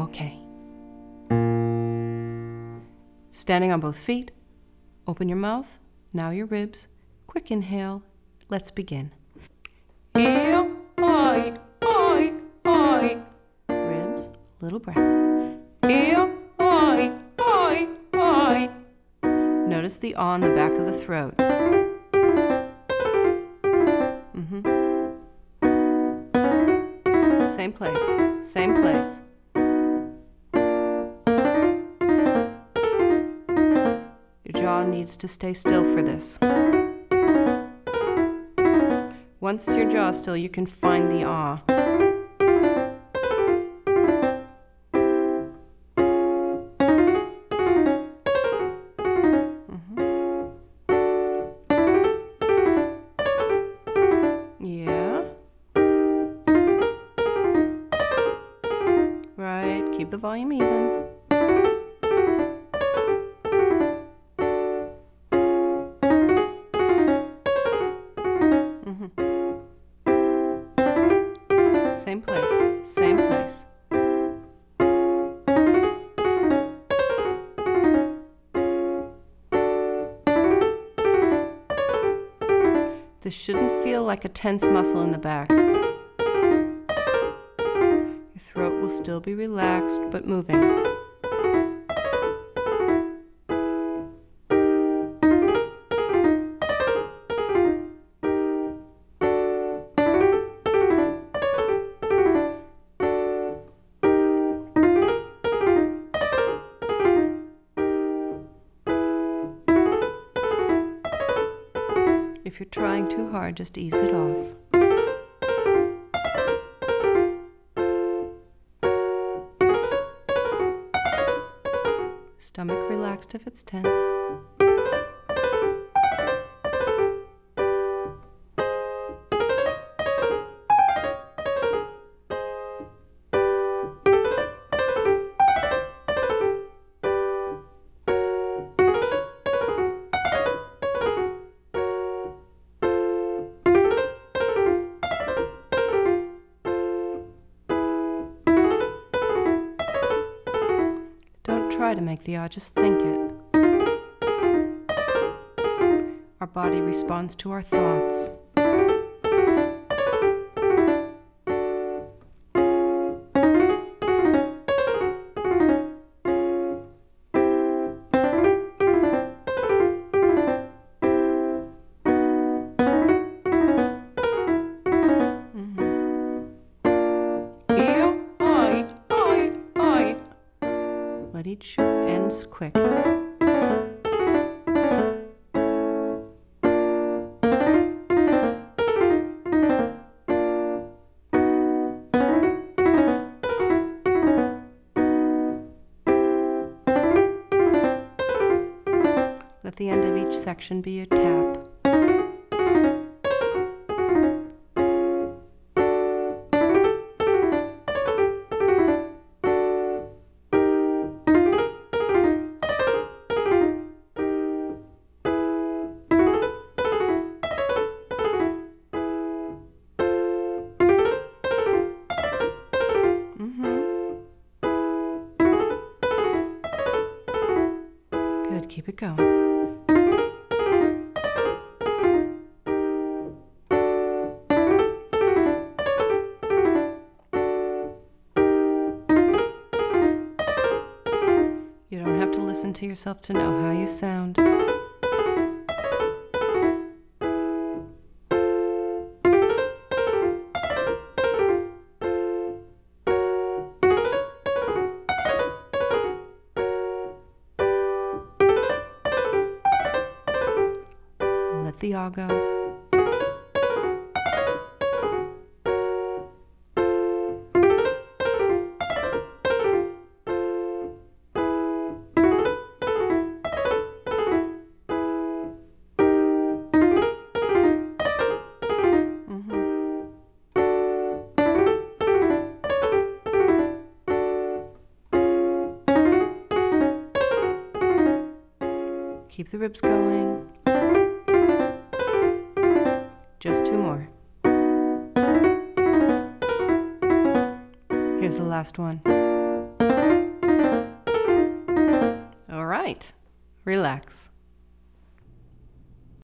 Okay. Standing on both feet, open your mouth, now your ribs. Quick inhale. Let's begin. Ribs, little breath. Notice the awe on the back of the throat. Same place, same place. Your jaw needs to stay still for this. Once your jaw is still, you can find the awe. Yeah. Right, keep the volume even. Same place, same place. This shouldn't feel like a tense muscle in the back. Your throat will still be relaxed but moving. If you're trying too hard, just ease it off. Stomach relaxed if it's tense. Try to make the awe, just think it. Our body responds to our thoughts. Let each end quick. Let the end of each section be a tap. Good, keep it going. You don't have to listen to yourself to know how you sound. Let the awe go. Keep the ribs going. Just two more. Here's the last one. night. Relax.